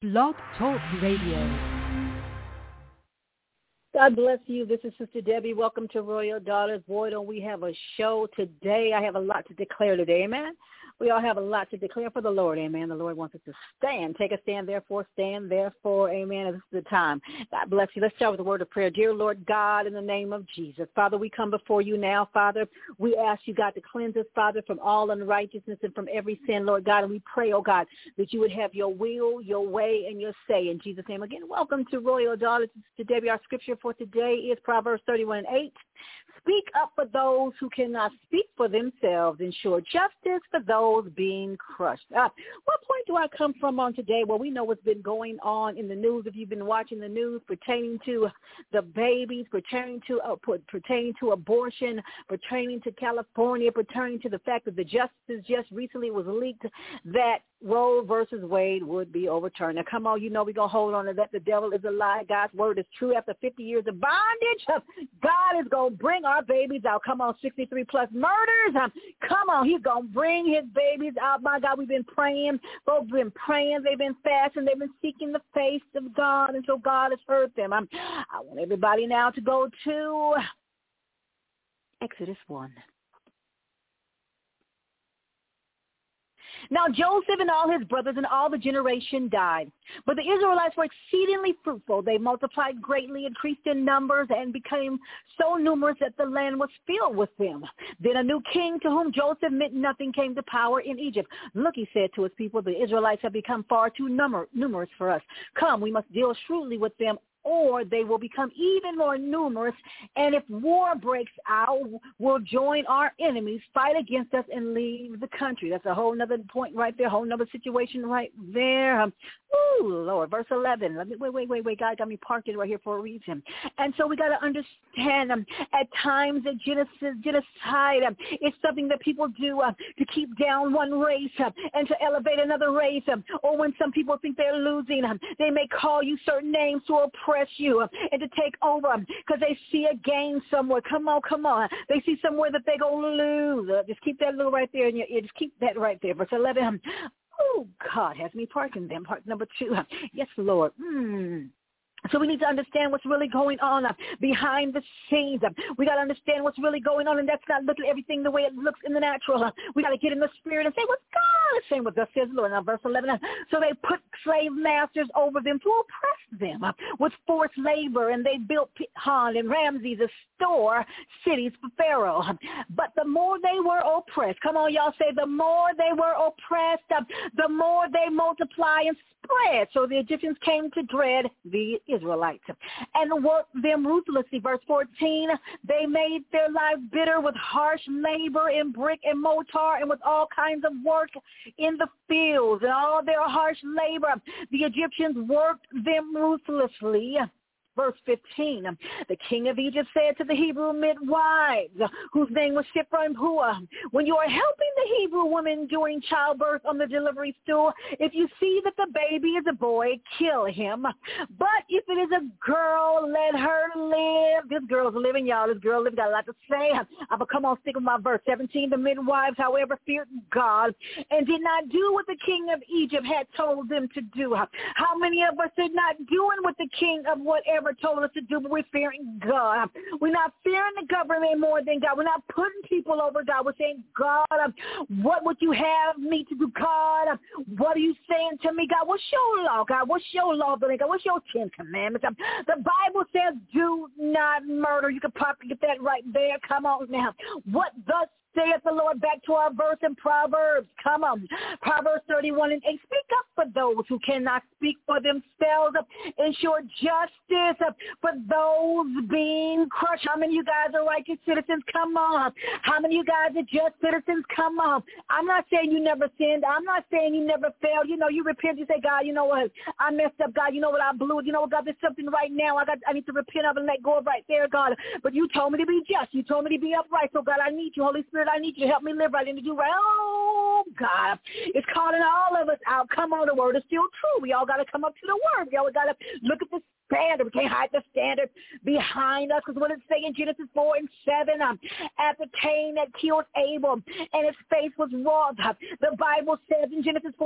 Blog Talk Radio. God bless you. This is Sister Debbie. Welcome to Royal Daughters. Boy, don't we have a show today. I have a lot to declare today, amen. We all have a lot to declare for the Lord, amen. The Lord wants us to stand. Take a stand, therefore, amen. This is the time. God bless you. Let's start with a word of prayer. Dear Lord God, in the name of Jesus, Father, we come before you now, Father. We ask you, God, to cleanse us, Father, from all unrighteousness and from every sin, Lord God. And we pray, oh God, that you would have your will, your way, and your say. In Jesus' name, again, welcome to Royal Daughters. Sister Debbie, our scripture for today is Proverbs 31:8. Speak up for those who cannot speak for themselves. Ensure justice for those being crushed. What point do I come from on today? Well, we know what's been going on in the news. If you've been watching the news pertaining to the babies, pertaining to abortion, pertaining to California, pertaining to the fact that the justice just recently was leaked that Roe versus Wade would be overturned. Now, come on, you know we're going to hold on to that. The devil is a lie. God's word is true. After 50 years of bondage, God is going to bring our babies out. Come on, 63-plus murders. Come on, he's going to bring his babies out. My God, we've been praying. Folks have been praying. They've been fasting. They've been seeking the face of God, and so God has heard them. I want everybody now to go to Exodus 1. Now Joseph and all his brothers and all the generation died. But the Israelites were exceedingly fruitful. They multiplied greatly, increased in numbers, and became so numerous that the land was filled with them. Then a new king to whom Joseph meant nothing came to power in Egypt. Look, he said to his people, the Israelites have become far too numerous for us. Come, we must deal shrewdly with them, or they will become even more numerous, and if war breaks out, we'll join our enemies, fight against us, and leave the country. That's a whole nother point right there, whole nother situation right there. Lord, verse 11. Wait, God got me parked it right here for a reason. And so we got to understand at times that genocide is something that people do to keep down one race and to elevate another race, or when some people think they're losing, they may call you certain names to oppress you and to take over because they see a gain somewhere. Come on. They see somewhere that they're going to lose. Just keep that little right there in your ear. Just keep that right there. Verse 11. Oh, God has me parking them. Part number 2. Yes, Lord. So we need to understand what's really going on behind the scenes. We got to understand what's really going on, and that's not looking at everything the way it looks in the natural. We got to get in the spirit and say, what's God is saying with us, says Lord. Now, verse 11. So they put slave masters over them to oppress them with forced labor, and they built Pithom and Ramses as store cities for Pharaoh. But the more they were oppressed, come on, y'all say, the more they were oppressed, the more they multiply and spread. So the Egyptians came to dread the Israelites and worked them ruthlessly. Verse 14, they made their lives bitter with harsh labor in brick and mortar and with all kinds of work in the fields and all their harsh labor. The Egyptians worked them ruthlessly. Verse 15, the king of Egypt said to the Hebrew midwives, whose name was Shiphrah and Puah, when you are helping the Hebrew woman during childbirth on the delivery stool, if you see that the baby is a boy, kill him. But if it is a girl, let her live. This girl's living, y'all. This girl living. Got a lot to say. I'm going to come on, stick with my verse 17. The midwives, however, feared God and did not do what the king of Egypt had told them to do. How many of us are not doing what the king of whatever told us to do, but we're fearing God? We're not fearing the government more than God. We're not putting people over God. We're saying, God, what would you have me to do, God? What are you saying to me, God? What's your law, God? What's your law, God? What's your 10 commandments? The Bible says, do not murder. You can probably get that right there. Come on now. What thus saith the Lord? Back to our verse in Proverbs. Come on. Proverbs 31:8. Speak up for those who cannot speak for themselves. Ensure justice for those being crushed. How many of you guys are righteous citizens? Come on. How many of you guys are just citizens? Come on. I'm not saying you never sinned. I'm not saying you never failed. You know, you repent. You say, God, you know what? I messed up, God. You know what? I blew it. You know what, God? There's something right now I need to repent of and let go of right there, God. But you told me to be just. You told me to be upright. So, God, I need you. Holy Spirit, I need you to help me live right and to do right. Oh, God, it's calling all of us out. Come on, the word is still true. We all got to come up to the word. We all got to look at the standard. We can't hide the standard behind us, because what it say in Genesis 4:7, after Cain that killed Abel and his face was wrought, the Bible says in Genesis 4:7,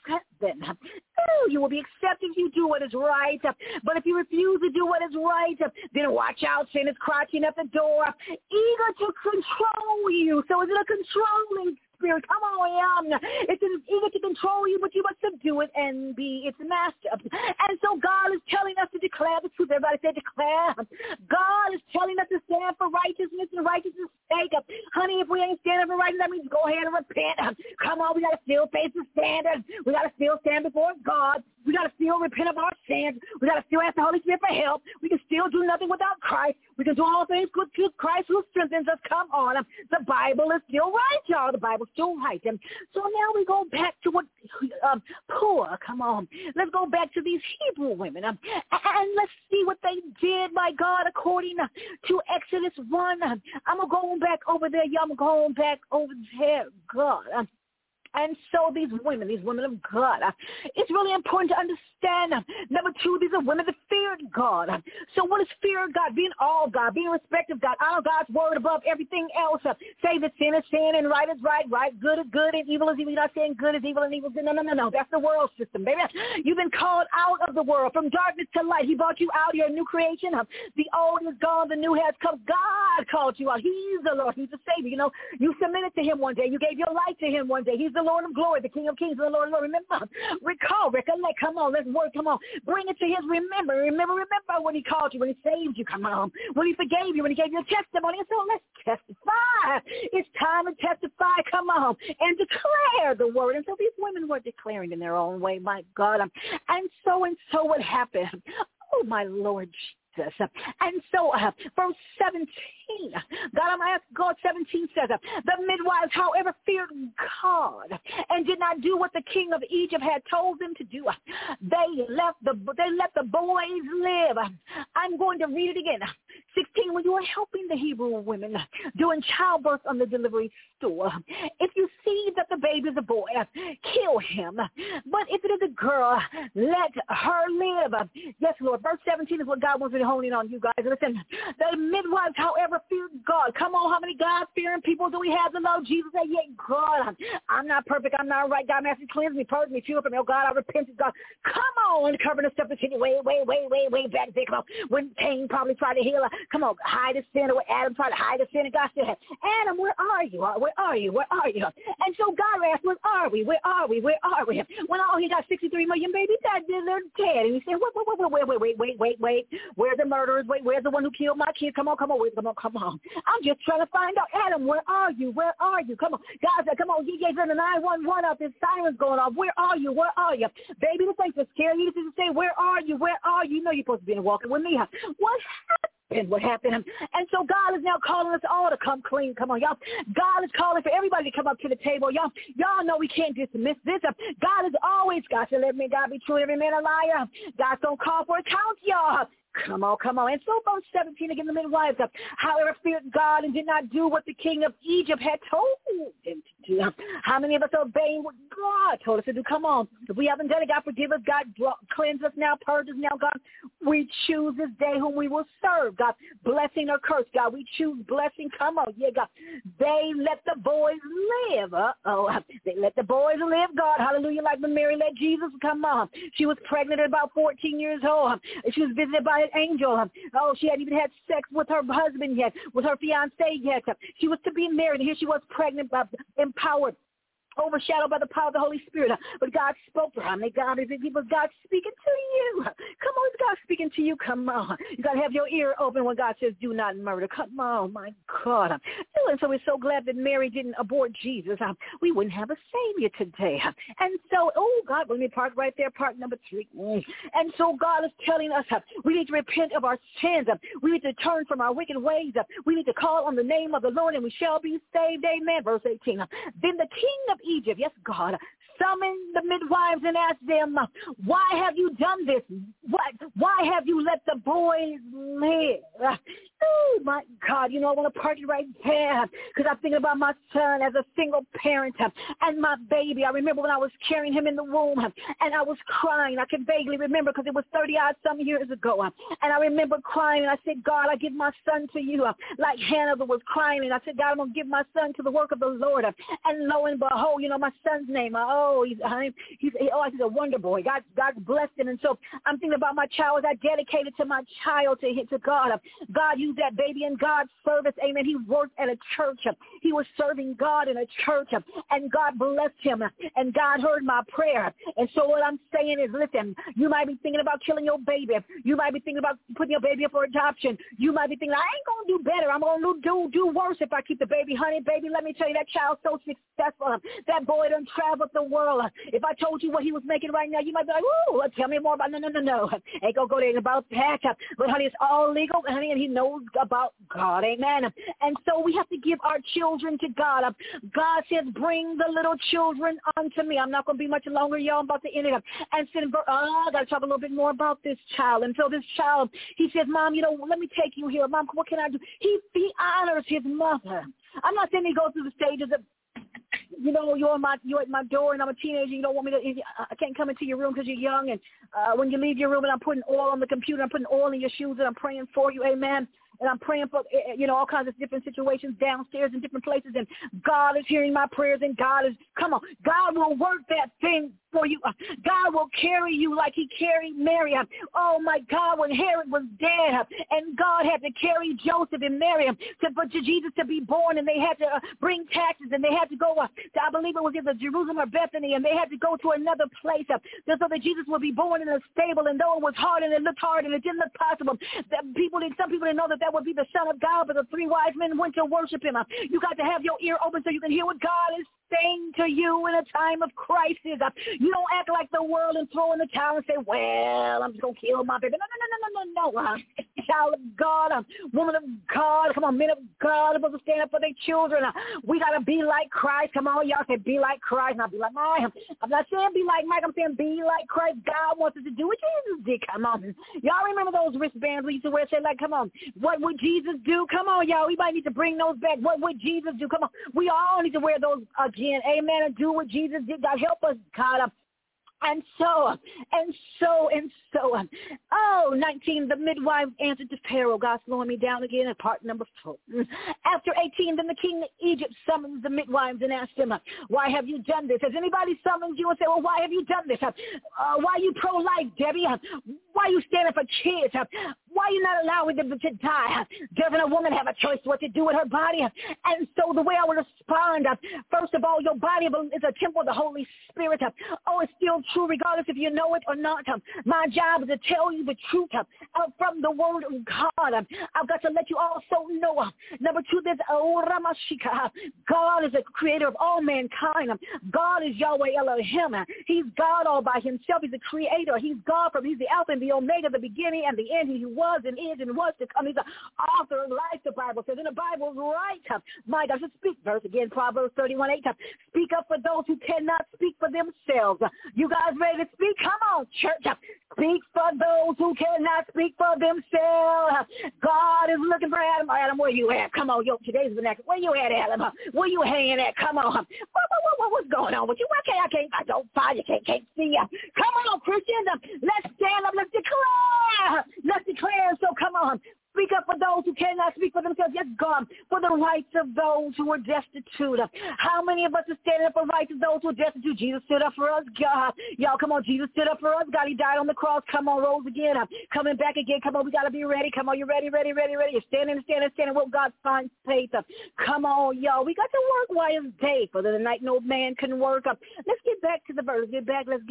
7. Oh, you will be accepted if you do what is right. But if you refuse to do what is right, then watch out. Sin is crouching at the door, eager to control you. So is it a controlling spirit? Come on, it's eager to control you, but you must subdue it and be its master. And so God is telling us to declare the truth. Everybody say declare. God is telling us to stand for righteousness and righteousness' sake. Honey, if we ain't standing for righteousness, that means go ahead and repent. Come on, we got to still face the standard. We got to still stand before God. We got to still repent of our sins. We got to still ask the Holy Spirit for help. We can still do nothing without Christ. We can do all things good through Christ who strengthens us. Come on. The Bible is still right, y'all. The Bible's still right. And so now we go back to what poor. Come on. Let's go back to these Hebrew women. And let's see what they did, my God, according to Exodus 1. I'm going back over there. Y'all, I'm going back over there. God. And so these women of God, it's really important to understand. Number 2, these are women that feared God. So what is fear of God? Being all God, being respect of God, honor God's word above everything else. Say that sin is sin and right is right, good is good and evil is evil. You're not saying good is evil and evil is good. No. That's the world system, baby. You've been called out of the world, from darkness to light. He brought you out. You're a new creation. The old is gone, the new has come. God called you out. He's the Lord. He's the Savior. You know, you submitted to him one day. You gave your life to him one day. He's the Lord of glory, the King of kings, and the Lord of lords. Remember, recall, recollect. Come on, let's work. Come on, bring it to his remember when he called you, when he saved you. Come on, when he forgave you, when he gave you a testimony. And so let's testify. It's time to testify. Come on, and declare the word. And so these women were declaring in their own way, my God. And so what happened? Oh, my Lord Jesus. And so verse 17, God 17 says, the midwives, however, feared God and did not do what the king of Egypt had told them to do. They let the boys live. I'm going to read it again. 16, when you are helping the Hebrew women doing childbirth on the delivery stool, if you see that the baby is a boy, kill him. But if it is a girl, let her live. Yes, Lord. Verse 17 is what God wants me to hone in on, you guys. Listen, the midwives, however, feared God. Come on, how many God-fearing people do we have to love Jesus? Say, yeah, God, I'm not perfect. I'm not right. God, master, cleanse me, purge me, pure from me. Oh, God, I repented. God, come on, cover the stuff that's hidden way back there. Come on, when Cain probably tried to heal her. Come on, hide his sin, or Adam tried to hide his sin, and God said, Adam, where are you? Where are you? Where are you? And so God asked, where are we? Where are we? Where are we? When he got 63 million babies, that they're dead. And he said, wait. Where's the murderers? Wait, where's the one who killed my kids? Come on. I'm just trying to find out, Adam, where are you? Where are you? Come on. God said, come on, you gave them the 911 up. There's sirens going off. Where are you? Where are you? Baby, this ain't to scare you. This is to say, where are you? Where are you? You know you're supposed to be walking with me. What happened? And so God is now calling us all to come clean. Come on, y'all. God is calling for everybody to come up to the table. Y'all know we can't dismiss this. God is always, God said, let me God be true, every man a liar. God's going to call for account, y'all. Come on. And so verse 17 again, the midwives, however, feared God and did not do what the king of Egypt had told them to do. How many of us are obeying what God told us to do? Come on. If we haven't done it, God forgive us. God cleanse us now, purge us now, God. We choose this day whom we will serve, God. Blessing or curse, God. We choose blessing. Come on. Yeah, God. They let the boys live. They let the boys live, God. Hallelujah. Like when Mary let Jesus come on. She was pregnant at about 14 years old. She was visited by an angel. She hadn't even had sex with her husband yet, with her fiance yet. She was to be married, and here she was pregnant, empowered, overshadowed by the power of the Holy Spirit. But God spoke to her. May God, it was God speaking to you. Come on, is God speaking to you? Come on. You got to have your ear open when God says, do not murder. Come on, my God. And so we're so glad that Mary didn't abort Jesus. We wouldn't have a Savior today. And so, God, let me park right there, part number 3. And so God is telling us we need to repent of our sins. We need to turn from our wicked ways. We need to call on the name of the Lord, and we shall be saved. Amen. Verse 18. Then the king of Egypt, yes, God, summoned the midwives and asked them, why have you done this? Why have you let the boys live? Oh, my God, I want to park it right there because I'm thinking about my son as a single parent and my baby. I remember when I was carrying him in the womb and I was crying. I can vaguely remember because it was 30-odd some years ago. And I remember crying, and I said, God, I give my son to you. Like Hannah was crying, and I said, God, I'm going to give my son to the work of the Lord. And lo and behold, my son's name, he's a wonder boy. God blessed him. And so I'm thinking about my child as I dedicated to my child to God. God used that baby in God's service. Amen. He worked at a church. He was serving God in a church, and God blessed him, and God heard my prayer. And so what I'm saying is, listen, you might be thinking about killing your baby. You might be thinking about putting your baby up for adoption. You might be thinking, I ain't going to do better. I'm going to do worse if I keep the baby. Honey, baby, let me tell you, that child's so successful. That boy done traveled the world. If I told you what he was making right now, you might be like, ooh, tell me more about, no. Ain't going to go there about that. But, honey, it's all legal, honey, and he knows about God. Amen. And so we have to give our children to God. God says, bring the little children unto me. I'm not going to be much longer, y'all. I'm about to end it up. And said, I got to talk a little bit more about this child. And so this child, he says, Mom, let me take you here. Mom, what can I do? He honors his mother. I'm not saying he goes through the stages of, you're at my door and I'm a teenager. You don't want me to, I can't come into your room because you're young. And when you leave your room and I'm putting oil on the computer, I'm putting oil in your shoes and I'm praying for you. Amen. And I'm praying for, all kinds of different situations downstairs in different places. And God is hearing my prayers, and God will work that thing for you. God will carry you like he carried Mary. Oh, my God, when Herod was dead and God had to carry Joseph and Mary for Jesus to be born, and they had to bring taxes, and they had to go, I believe it was either Jerusalem or Bethany, and they had to go to another place so that Jesus would be born in a stable. And though it was hard and it looked hard and it didn't look possible, some people didn't know that would be the Son of God, but the three wise men went to worship him. You got to have your ear open so you can hear what God is saying to you in a time of crisis. You don't act like the world and throw in the towel and say, well, I'm just going to kill my baby. No. Child of God, woman of God, come on, men of God, supposed to stand up for their children. We got to be like Christ. Come on, y'all say be like Christ, not be like Mike. I'm not saying be like Mike. I'm saying be like Christ. God wants us to do what Jesus did. Come on. Y'all remember those wristbands we used to wear? Say, like, come on, what would Jesus do? Come on, y'all. We might need to bring those back. What would Jesus do? Come on. We all need to wear those again. Amen. And do what Jesus did. God, help us, God. And so, 19, the midwife answered to Pharaoh. God slowing me down again at part number 4. After 18, then the king of Egypt summoned the midwives and asked him, why have you done this? Has anybody summoned you and said, well, why have you done this? Why are you pro-life, Debbie? Why are you standing for kids? Why are you not allowing them to die? Doesn't a woman have a choice what to do with her body? And so the way I would respond, first of all, your body is a temple of the Holy Spirit. It's still true regardless if you know it or not. My job is to tell you the truth from the word of God. I've got to let you also know. Number 2, there's God is the creator of all mankind. God is Yahweh Elohim. He's God all by himself. He's the creator. He's God he's the Alpha and the Omega, the beginning and the end. He was and is and was to come. He's the author of life, the Bible says. And the Bible's right. My God, just speak. Verse again, Proverbs 31:8. Speak up for those who cannot speak for themselves. You guys ready to speak? Come on, church. Speak for those who cannot speak for themselves. God is looking for Adam. Adam, where you at? Come on, today's the next. Where you at, Adam? Where you hanging at? Come on. What's going on with you? I don't find you. Can't see you. Come on, Christians. Let's stand up. Let's declare. So come on. Speak up for those who cannot speak for themselves. Yes, God, for the rights of those who are destitute. How many of us are standing up for rights of those who are destitute? Jesus stood up for us, God. Y'all, come on, Jesus stood up for us. God, he died on the cross. Come on, rose again. Coming back again. Come on, we got to be ready. Come on, you ready? You're standing with God's fine faith. Come on, y'all. We got to work while it's day, for the night no man can work. Let's get back to the verse. Let's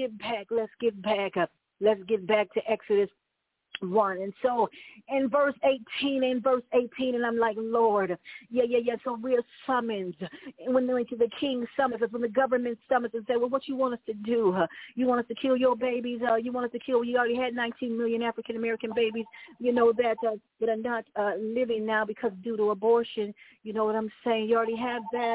get back to Exodus 1. And so in verse 18, and I'm like, Lord, so we're summoned. And when the king summons us, when the government summons us, say, well, what you want us to do? You want us to kill your babies? You want us to kill, you already had 19 million African-American babies, that are not living now because due to abortion. You know what I'm saying? You already have that.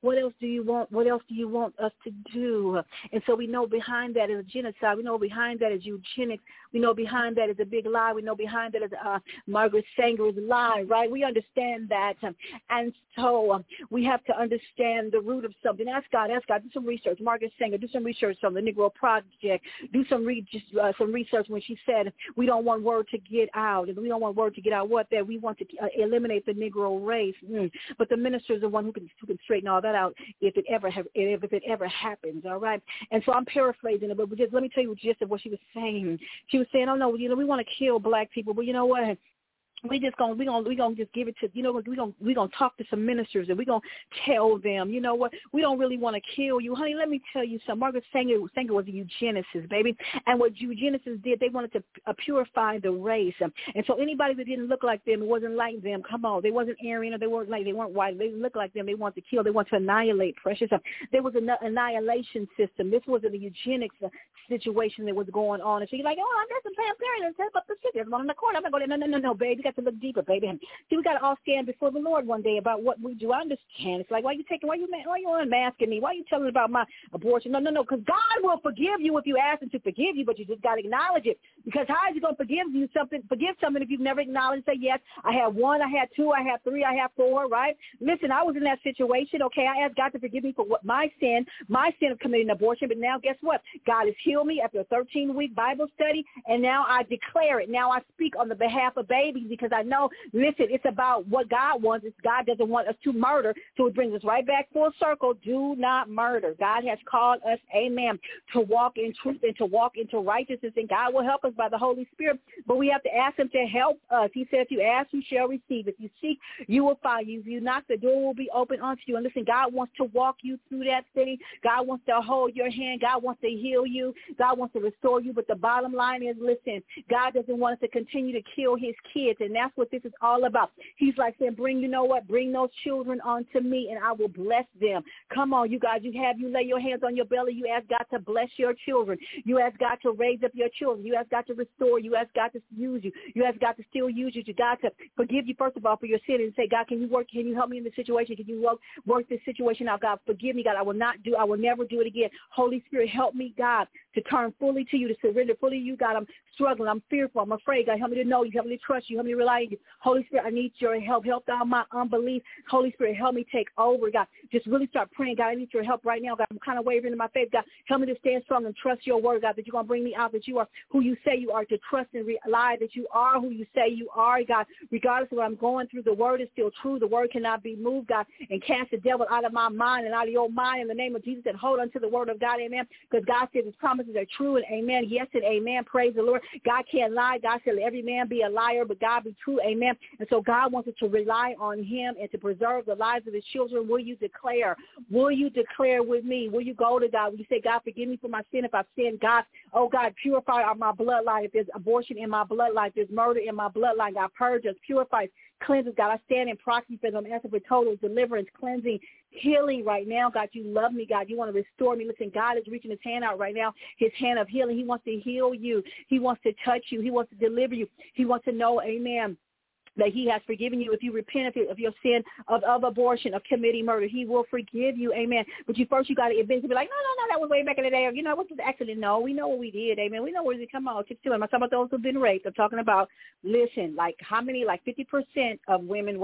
What else do you want? What else do you want us to do? And so we know behind that is genocide. We know behind that is eugenics. We know behind that is a big lie. We know behind that is Margaret Sanger's lie, right? We understand that. And so we have to understand the root of something. Ask God, do some research. Margaret Sanger, do some research on the Negro Project. Do some research when she said, we don't want word to get out. And we don't want word to get out what? That we want to eliminate the Negro race. But the minister is the one who can straighten all that out if it ever happens, all right? And so I'm paraphrasing it, but just let me tell you the gist of what she was saying. She was saying, oh, no, we want to kill black people, but you know what? We gonna just give it to, we gonna talk to some ministers and we gonna tell them, you know what, we don't really want to kill you, honey. Let me tell you something. Margaret Sanger was a eugenicist, baby, and what eugenicists did, they wanted to purify the race, and so anybody that didn't look like them, it wasn't like them. Come on, they wasn't Aryan or they weren't white. They looked like them. They wanted to kill. They wanted to annihilate. Precious. There was an annihilation system. This wasn't a eugenics situation that was going on. And so you're like, oh, I'm just a Planned Parenthood. Set up the city. There's one in the corner. I'm gonna go there. No, baby. To look deeper, baby. See, we got to all stand before the Lord one day about what we do. I understand. It's like, why you unmasking me? Why are you telling about my abortion? No, because God will forgive you if you ask him to forgive you, but you just got to acknowledge it. Because how is he going to forgive something if you've never acknowledged, say, yes, I have 1, I have 2, I have 3, I have 4, right? Listen, I was in that situation, okay? I asked God to forgive me for what my sin of committing abortion, but now guess what? God has healed me after a 13-week Bible study, and now I declare it. Now I speak on the behalf of babies because I know, listen, it's about what God wants. God doesn't want us to murder, so it brings us right back full circle. Do not murder. God has called us, amen, to walk in truth and to walk into righteousness, and God will help us by the Holy Spirit, but we have to ask him to help us. He said, if you ask, you shall receive. If you seek, you will find. If you knock, the door will be open unto you. And listen, God wants to walk you through that thing. God wants to hold your hand. God wants to heal you. God wants to restore you, but the bottom line is, listen, God doesn't want us to continue to kill his kids, and that's what this is all about. He's like saying, bring those children unto me, and I will bless them. Come on, you guys, you lay your hands on your belly. You ask God to bless your children. You ask God to raise up your children. You ask God to restore you. Ask God to use you. You ask God to still use you. You God to forgive you, first of all, for your sin, and say, God, can you help me in this situation? Can you work this situation out? God, forgive me, God. I will never do it again. Holy Spirit, help me, God, to turn fully to you, to surrender fully to you, God. I'm struggling. I'm fearful. I'm afraid. God, help me to know you. Help me to trust you. Help me to rely on you. Holy Spirit, I need your help. Help down my unbelief. Holy Spirit, help me take over, God. Just really start praying, God. I need your help right now, God. I'm kind of wavering in my faith, God. Help me to stand strong and trust your word, God, that you're going to bring me out, that you are who you say you are, to trust and rely that you are who you say you are, God. Regardless of what I'm going through, the word is still true. The word cannot be moved, God. And cast the devil out of my mind and out of your mind in the name of Jesus, and hold on to the word of God, amen. Because God says his promises are true, and amen. Yes and amen. Praise the Lord. God can't lie. God said, let every man be a liar, but God be true, amen. And so God wants us to rely on him and to preserve the lives of his children. Will you declare? Will you declare with me? Will you go to God? Will you say, God, forgive me for my sin if I've sinned? God, oh God, purify my bloodline. If there's abortion in my bloodline, if there's murder in my bloodline, God, purge us, purify us, cleanse us, God. I stand in proxy for them, asking for total deliverance, cleansing, healing right now. God, you love me, God. You want to restore me. Listen, God is reaching his hand out right now, his hand of healing. He wants to heal you. He wants to touch you. He wants to deliver you. He wants to know, amen, that he has forgiven you. If you repent of your sin of abortion, of committing murder, he will forgive you, amen. But you got to eventually be like, no, that was way back in the day. You know, what's the accident? No, we know what we did, amen. We know where it come on. I'm talking about those who've been raped. I'm talking about, listen, like how many, like 50% of women,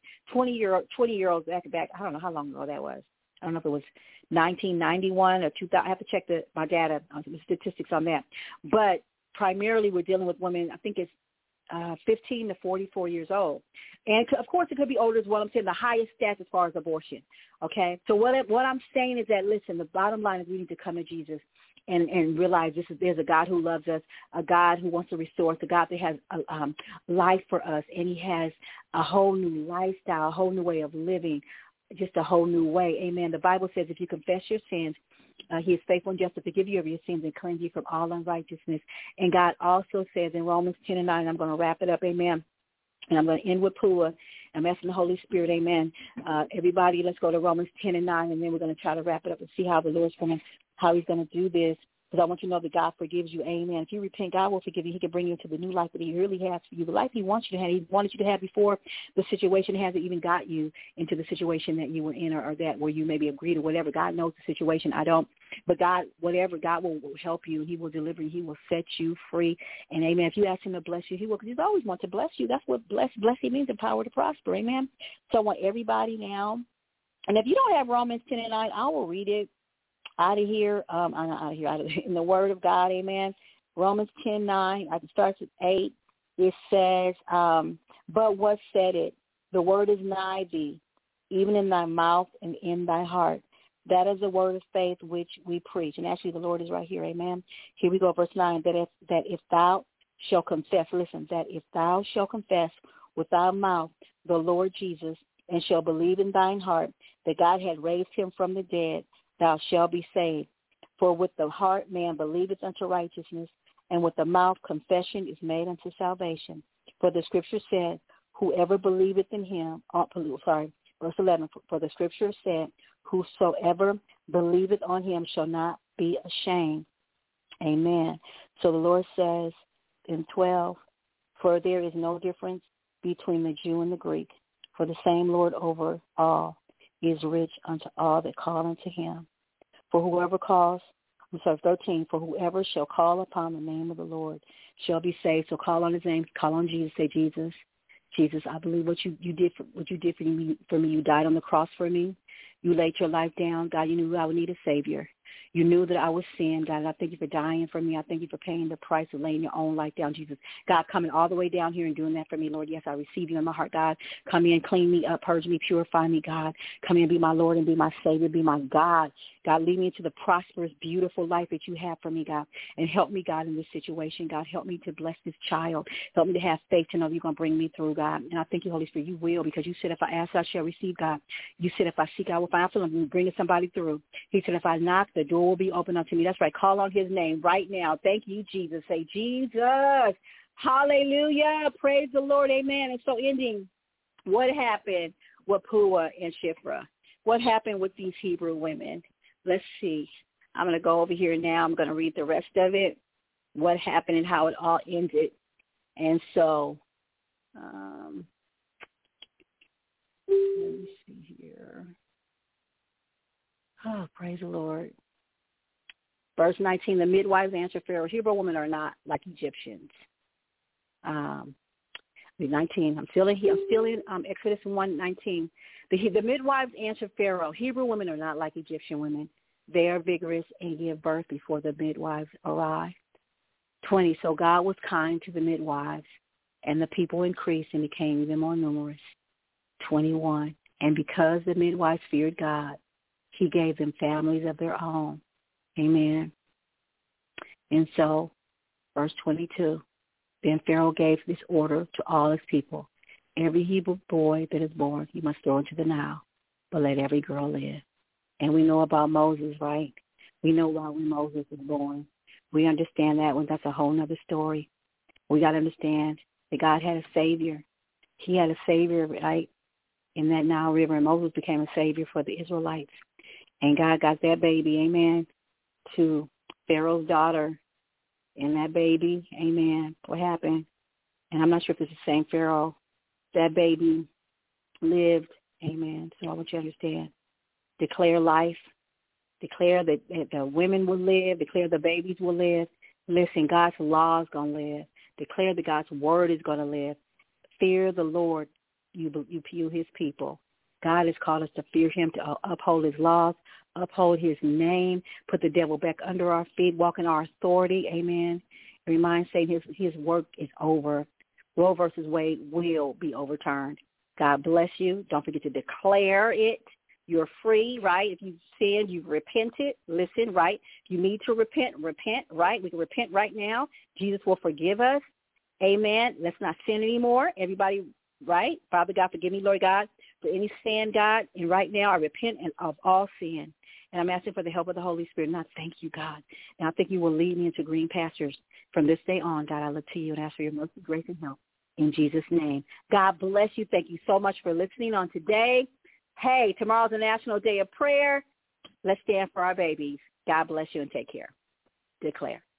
20-year-olds back, I don't know how long ago that was. I don't know if it was 1991 or 2000. I have to check my data, the statistics on that. But primarily we're dealing with women, I think it's 15 to 44 years old. And of course it could be older as well. I'm saying the highest stats as far as abortion. Okay. So what I'm saying is that, listen, the bottom line is we need to come to Jesus and realize there's a God who loves us, a God who wants to restore us, a God that has life for us. And he has a whole new lifestyle, a whole new way of living, just a whole new way. Amen. The Bible says if you confess your sins, he is faithful and just to forgive you of your sins and cleanse you from all unrighteousness. And God also says in Romans 10:9, I'm going to wrap it up, amen, and I'm going to end with Pua. I'm asking the Holy Spirit, amen. Everybody, let's go to Romans 10:9, and then we're going to try to wrap it up and see how the Lord's how he's going to do this. because I want you to know that God forgives you. Amen. If you repent, God will forgive you. He can bring you into the new life that he really has for you, the life he wants you to have. He wanted you to have before the situation hasn't even got you into the situation that you were in, or that where you maybe agreed or whatever. God knows the situation. I don't. But God, whatever, God will help you. He will deliver you. He will set you free. And amen. If you ask him to bless you, he will, because he's always want to bless you. That's what blessing means, the power to prosper. Amen. So I want everybody now. And if you don't have Romans 10:9, I will read it out of here. In the Word of God. Amen. Romans 10:9. I can start at 8. It says, but what said it? The word is nigh thee, even in thy mouth and in thy heart. That is the word of faith which we preach. And actually the Lord is right here. Amen. Here we go, verse 9. That if thou shalt confess, listen, that if thou shalt confess with thy mouth the Lord Jesus, and shall believe in thine heart that God had raised him from the dead, thou shalt be saved. For with the heart man believeth unto righteousness, and with the mouth confession is made unto salvation. For the scripture said, whoever believeth in him, verse 11, for the scripture said, whosoever believeth on him shall not be ashamed. Amen. So the Lord says in 12, for there is no difference between the Jew and the Greek, for the same Lord over all is rich unto all that call unto him. For whoever calls, 13, for whoever shall call upon the name of the Lord shall be saved. So call on his name, call on Jesus, say, Jesus, I believe what you did for me. You died on the cross for me. You laid your life down. God, you knew I would need a Savior. You knew that I was sin. God, I thank you for dying for me. I thank you for paying the price of laying your own life down, Jesus. God, coming all the way down here and doing that for me, Lord. Yes, I receive you in my heart, God. Come in, clean me up, purge me, purify me, God. Come in, be my Lord and be my Savior, be my God. God, lead me into the prosperous, beautiful life that you have for me, God. And help me, God, in this situation. God, help me to bless this child. Help me to have faith to know you're going to bring me through, God. And I thank you, Holy Spirit, you will, because you said if I ask, I shall receive, God. You said if I seek, I will find. I feel like I'm bringing somebody through. He said if I knock, the door will be open unto me. That's right. Call on his name right now. Thank you, Jesus. Say, Jesus. Hallelujah. Praise the Lord. Amen. And so ending, what happened with Puah and Shiphrah? What happened with these Hebrew women? Let's see. I'm going to go over here now. I'm going to read the rest of it, what happened and how it all ended. And so, let me see here. Oh, praise the Lord. Verse 19, the midwives answered Pharaoh, Hebrew women are not like Egyptians. 19, I'm still in Exodus 1:19. The midwives answered Pharaoh, Hebrew women are not like Egyptian women. They are vigorous and give birth before the midwives arrive. 20, so God was kind to the midwives, and the people increased and became even more numerous. 21, and because the midwives feared God, he gave them families of their own. Amen. And so, verse 22, then Pharaoh gave this order to all his people. Every Hebrew boy that is born, you must throw into the Nile, but let every girl live. And we know about Moses, right? We know why when Moses was born. We understand that when that's a whole other story. We got to understand that God had a Savior. He had a Savior, right, in that Nile River, and Moses became a Savior for the Israelites. And God got that baby, amen, to Pharaoh's daughter. And that baby, amen, what happened? And I'm not sure if it's the same Pharaoh. That baby lived, amen. So I want you to understand. Declare life. Declare that the women will live. Declare the babies will live. Listen, God's law is going to live. Declare that God's word is going to live. Fear the Lord, you his people. God has called us to fear him, to uphold his laws, uphold his name, put the devil back under our feet, walk in our authority. Amen. Remind Satan his work is over. Roe versus Wade will be overturned. God bless you. Don't forget to declare it. You're free, right? If you've sinned, you've repented. Listen, right? If you need to repent, right? We can repent right now. Jesus will forgive us. Amen. Let's not sin anymore. Everybody, right? Father God, forgive me, Lord God, for any sin, God. And right now I repent of all sin. And I'm asking for the help of the Holy Spirit. And I thank you, God. And I think you will lead me into green pastures. From this day on, God, I look to you and ask for your mercy, grace, and help. In Jesus' name. God bless you. Thank you so much for listening on today. Hey, tomorrow's a National Day of Prayer. Let's stand for our babies. God bless you and take care. declare.